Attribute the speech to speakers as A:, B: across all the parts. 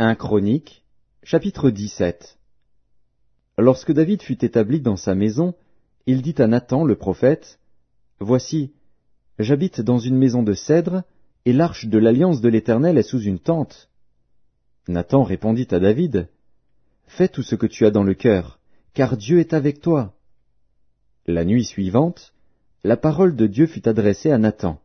A: 1 Chroniques, chapitre 17. Lorsque David fut établi dans sa maison, il dit à Nathan le prophète, « Voici, j'habite dans une maison de cèdre, et l'arche de l'alliance de l'Éternel est sous une tente. » Nathan répondit à David, « Fais tout ce que tu as dans le cœur, car Dieu est avec toi. » La nuit suivante, la parole de Dieu fut adressée à Nathan.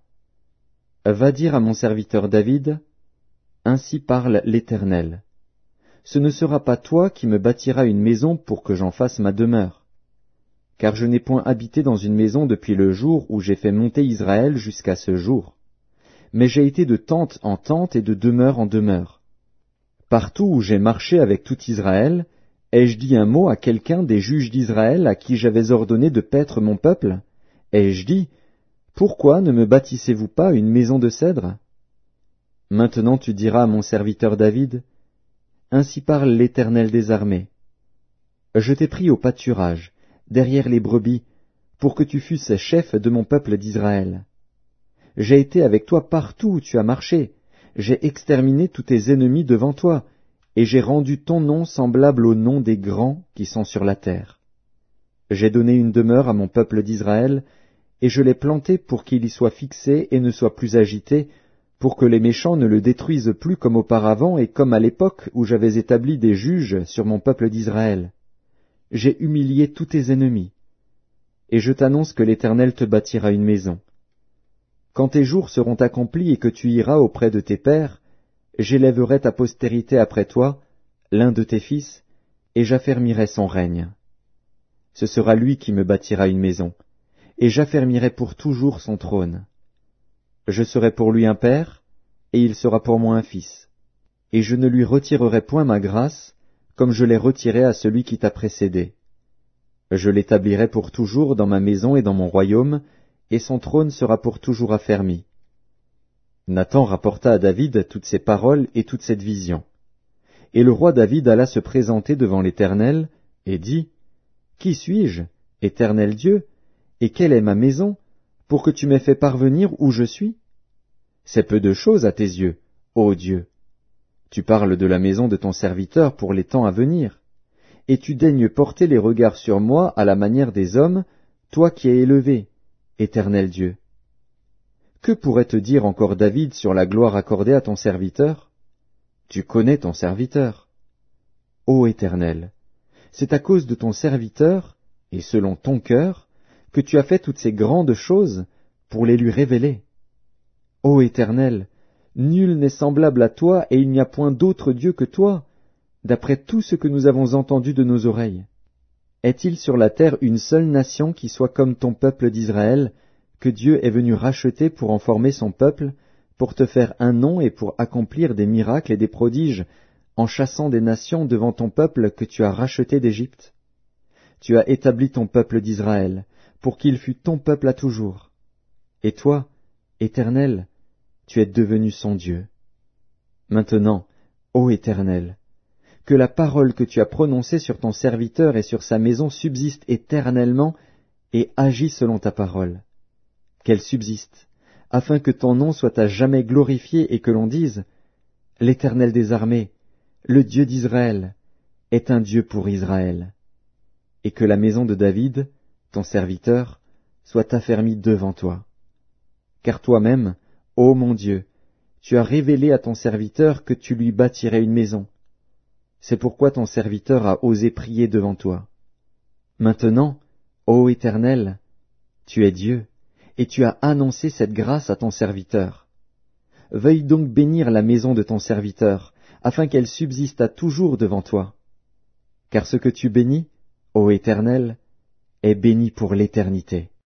A: « Va dire à mon serviteur David, ainsi parle l'Éternel. Ce ne sera pas toi qui me bâtiras une maison pour que j'en fasse ma demeure. Car je n'ai point habité dans une maison depuis le jour où j'ai fait monter Israël jusqu'à ce jour. Mais j'ai été de tente en tente et de demeure en demeure. Partout où j'ai marché avec tout Israël, ai-je dit un mot à quelqu'un des juges d'Israël à qui j'avais ordonné de paître mon peuple? Ai-je dit, pourquoi ne me bâtissez-vous pas une maison de cèdre? Maintenant tu diras à mon serviteur David, ainsi parle l'Éternel des armées. Je t'ai pris au pâturage, derrière les brebis, pour que tu fusses chef de mon peuple d'Israël. J'ai été avec toi partout où tu as marché, j'ai exterminé tous tes ennemis devant toi, et j'ai rendu ton nom semblable au nom des grands qui sont sur la terre. J'ai donné une demeure à mon peuple d'Israël, et je l'ai planté pour qu'il y soit fixé et ne soit plus agité, pour que les méchants ne le détruisent plus comme auparavant et comme à l'époque où j'avais établi des juges sur mon peuple d'Israël. J'ai humilié tous tes ennemis. Et je t'annonce que l'Éternel te bâtira une maison. Quand tes jours seront accomplis et que tu iras auprès de tes pères, j'élèverai ta postérité après toi, l'un de tes fils, et j'affermirai son règne. Ce sera lui qui me bâtira une maison, et j'affermirai pour toujours son trône. Je serai pour lui un père, et il sera pour moi un fils. Et je ne lui retirerai point ma grâce, comme je l'ai retirée à celui qui t'a précédé. Je l'établirai pour toujours dans ma maison et dans mon royaume, et son trône sera pour toujours affermi. » Nathan rapporta à David toutes ces paroles et toute cette vision. Et le roi David alla se présenter devant l'Éternel, et dit, « Qui suis-je, Éternel Dieu, et quelle est ma maison, pour que tu m'aies fait parvenir où je suis? C'est peu de chose à tes yeux, ô Dieu. Tu parles de la maison de ton serviteur pour les temps à venir, et tu daignes porter les regards sur moi à la manière des hommes, toi qui es élevé, Éternel Dieu. Que pourrait te dire encore David sur la gloire accordée à ton serviteur? Tu connais ton serviteur. Ô Éternel, c'est à cause de ton serviteur, et selon ton cœur, que tu as fait toutes ces grandes choses pour les lui révéler. Ô Éternel, nul n'est semblable à toi, et il n'y a point d'autre Dieu que toi, d'après tout ce que nous avons entendu de nos oreilles. Est-il sur la terre une seule nation qui soit comme ton peuple d'Israël, que Dieu est venu racheter pour en former son peuple, pour te faire un nom et pour accomplir des miracles et des prodiges, en chassant des nations devant ton peuple que tu as racheté d'Égypte? Tu as établi ton peuple d'Israël, pour qu'il fût ton peuple à toujours. Et toi, Éternel, tu es devenu son Dieu. Maintenant, ô Éternel, que la parole que tu as prononcée sur ton serviteur et sur sa maison subsiste éternellement et agis selon ta parole. Qu'elle subsiste, afin que ton nom soit à jamais glorifié et que l'on dise, l'Éternel des armées, le Dieu d'Israël, est un Dieu pour Israël. Et que la maison de David, ton serviteur, soit affermie devant toi. Car toi-même, ô mon Dieu, tu as révélé à ton serviteur que tu lui bâtirais une maison. C'est pourquoi ton serviteur a osé prier devant toi. Maintenant, ô Éternel, tu es Dieu, et tu as annoncé cette grâce à ton serviteur. Veuille donc bénir la maison de ton serviteur, afin qu'elle subsiste à toujours devant toi. Car ce que tu bénis, ô Éternel, est béni pour l'éternité.